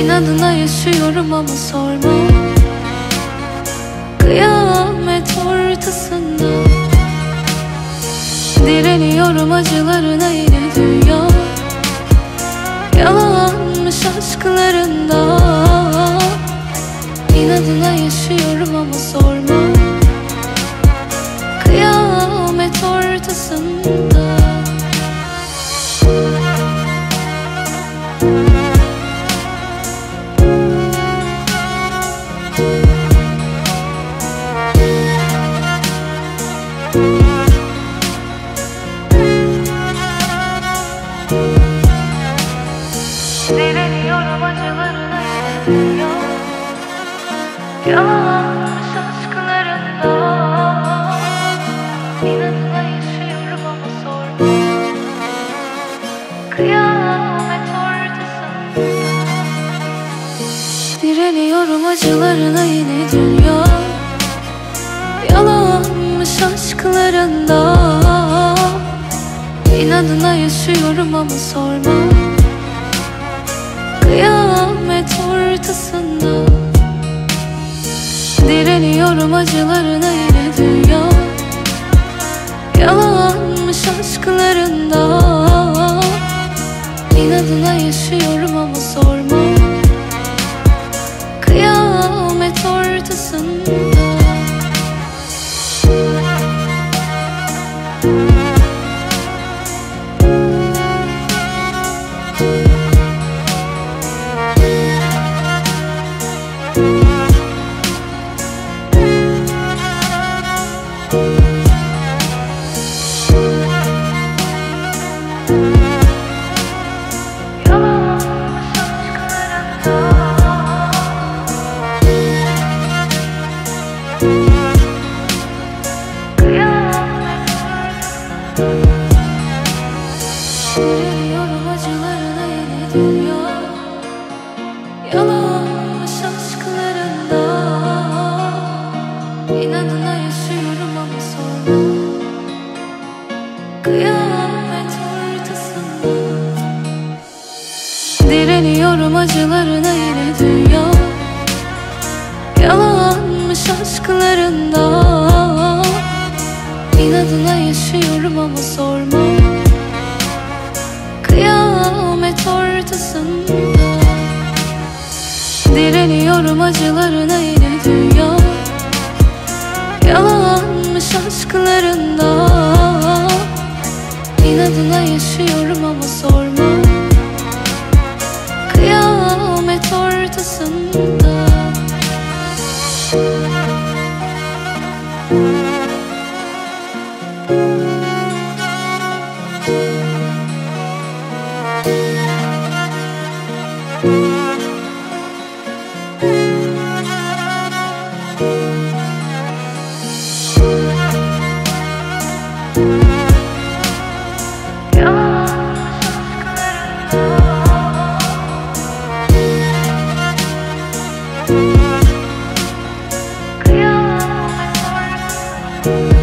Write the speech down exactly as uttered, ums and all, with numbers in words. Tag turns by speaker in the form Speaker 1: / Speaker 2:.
Speaker 1: İnadına yaşıyorum ama sorma. Kıyamet ortasında direniyorum acılarına, yine dünya yalanmış aşklarında. İnadına yaşıyorum ama sorma. Kıyamet ortasında direniyorum acılarına, yine dünya yalanmış aşklarında. İnadına yaşıyorum ama sorma. Kıyamet ortasında direniyorum acılarına, yine dünya yalanmış aşklarında. İnadına yaşıyorum ama sorma. Kıyamet ortasında direniyorum acılarına, yine dünya yalanmış aşklarında. İnadına yaşıyorum ama sorma. Kıyamet ortasında direniyorum acılarına, yine dünya yalanmış aşklarında. İnadına yaşıyorum ama sorma. Kıyamet ortasında direniyorum acılarına, yine dünya yalanmış aşklarında. İnadına yaşıyorum ama sorma. Kıyamet ortasında direniyorum acılarına, yine dünya yalanmış aşklarında. İnadına yaşıyorum ama sorma. Kıyamet ortasında kıyamet ortasında